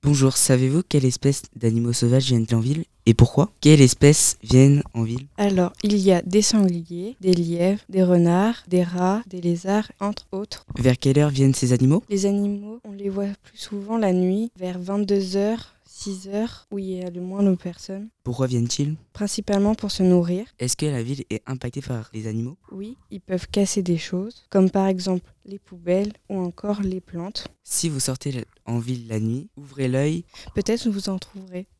Bonjour, savez-vous quelle espèce d'animaux sauvages viennent en ville et pourquoi? Quelles espèces viennent en ville? Alors, il y a des sangliers, des lièvres, des renards, des rats, des lézards, entre autres. Vers quelle heure viennent ces animaux? Les animaux, on les voit plus souvent la nuit, vers 22h, 6h, où il y a le moins de personnes, Pourquoi viennent-ils? principalement pour se nourrir. Est-ce que la ville est impactée par les animaux? Oui, ils peuvent casser des choses, comme par exemple les poubelles ou encore les plantes. Si vous sortez en ville la nuit, ouvrez l'œil. Peut-être vous en trouverez.